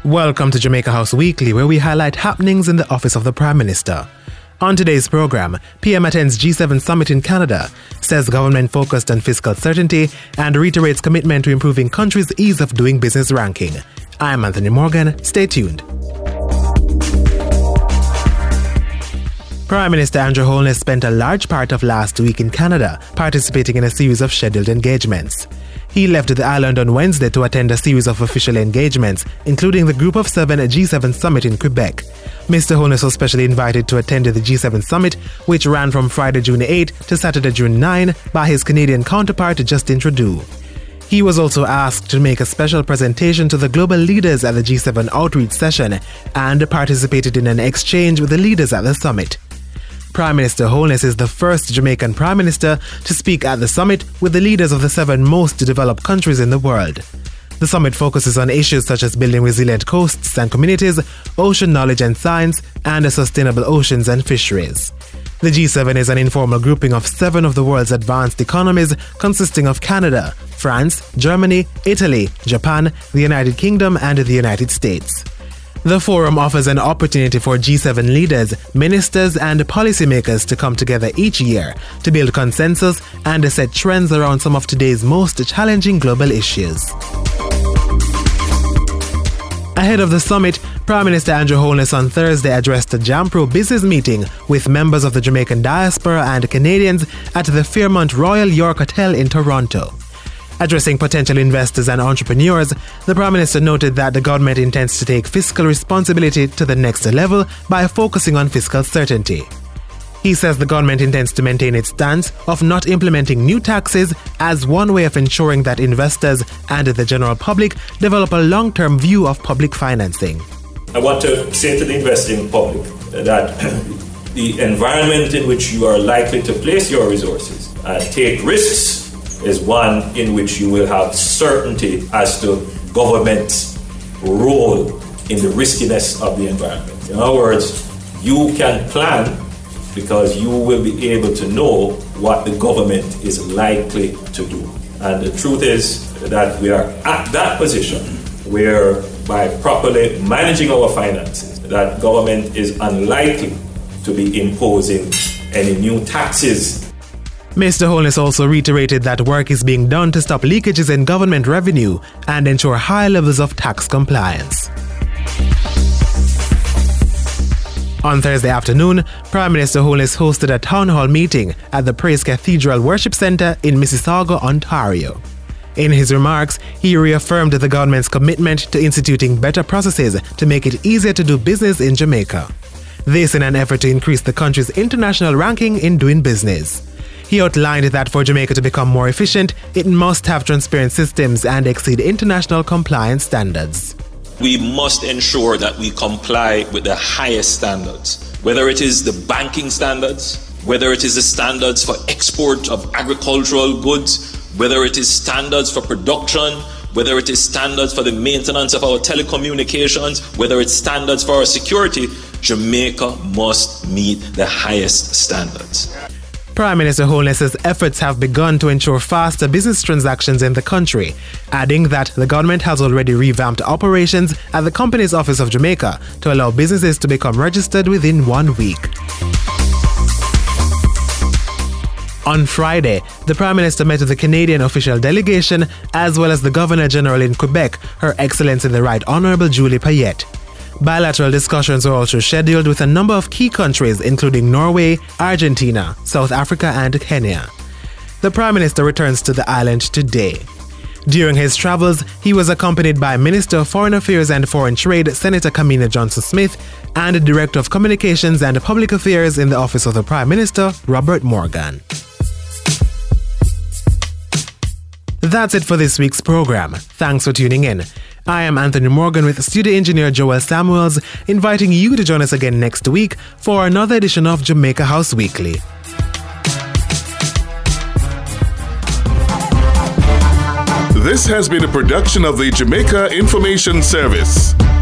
Welcome to Jamaica House Weekly, where we highlight happenings in the office of the Prime Minister. On today's program, PM attends G7 summit in Canada, says government focused on fiscal certainty, and reiterates commitment to improving country's ease of doing business ranking. I'm Anthony Morgan. Stay tuned. Prime Minister Andrew Holness spent a large part of last week in Canada, participating in a series of scheduled engagements. He left the island on Wednesday to attend a series of official engagements, including the Group of 7 G7 summit in Quebec. Mr. Holness was specially invited to attend the G7 summit, which ran from Friday, June 8 to Saturday, June 9, by his Canadian counterpart, Justin Trudeau. He was also asked to make a special presentation to the global leaders at the G7 outreach session and participated in an exchange with the leaders at the summit. Prime Minister Holness is the first Jamaican Prime Minister to speak at the summit with the leaders of the 7 most developed countries in the world. The summit focuses on issues such as building resilient coasts and communities, ocean knowledge and science, and sustainable oceans and fisheries. The G7 is an informal grouping of 7 of the world's advanced economies, consisting of Canada, France, Germany, Italy, Japan, the United Kingdom, and the United States. The forum offers an opportunity for G7 leaders, ministers, and policymakers to come together each year to build consensus and set trends around some of today's most challenging global issues. Ahead of the summit, Prime Minister Andrew Holness on Thursday addressed a JAMPRO business meeting with members of the Jamaican diaspora and Canadians at the Fairmont Royal York Hotel in Toronto. Addressing potential investors and entrepreneurs, the Prime Minister noted that the government intends to take fiscal responsibility to the next level by focusing on fiscal certainty. He says the government intends to maintain its stance of not implementing new taxes as one way of ensuring that investors and the general public develop a long-term view of public financing. I want to say to the investing public that the environment in which you are likely to place your resources and take risks is one in which you will have certainty as to government's role in the riskiness of the environment. In other words, you can plan because you will be able to know what the government is likely to do. And the truth is that we are at that position where by properly managing our finances, that government is unlikely to be imposing any new taxes. Mr. Holness also reiterated that work is being done to stop leakages in government revenue and ensure high levels of tax compliance. On Thursday afternoon, Prime Minister Holness hosted a town hall meeting at the Praise Cathedral Worship Centre in Mississauga, Ontario. In his remarks, he reaffirmed the government's commitment to instituting better processes to make it easier to do business in Jamaica. This in an effort to increase the country's international ranking in doing business. He outlined that for Jamaica to become more efficient, it must have transparent systems and exceed international compliance standards. We must ensure that we comply with the highest standards, whether it is the banking standards, whether it is the standards for export of agricultural goods, whether it is standards for production, whether it is standards for the maintenance of our telecommunications, whether it's standards for our security. Jamaica must meet the highest standards. Prime Minister Holness's efforts have begun to ensure faster business transactions in the country, adding that the government has already revamped operations at the Companies Office of Jamaica to allow businesses to become registered within 1 week. On Friday, the Prime Minister met with the Canadian official delegation as well as the Governor-General in Quebec, Her Excellency the Right Honourable Julie Payette. Bilateral discussions were also scheduled with a number of key countries including Norway, Argentina, South Africa and Kenya. The Prime Minister returns to the island today. During his travels, he was accompanied by Minister of Foreign Affairs and Foreign Trade Senator Kamina Johnson-Smith and Director of Communications and Public Affairs in the Office of the Prime Minister, Robert Morgan. That's it for this week's program. Thanks for tuning in. I am Anthony Morgan with studio engineer Joel Samuels, inviting you to join us again next week for another edition of Jamaica House Weekly. This has been a production of the Jamaica Information Service.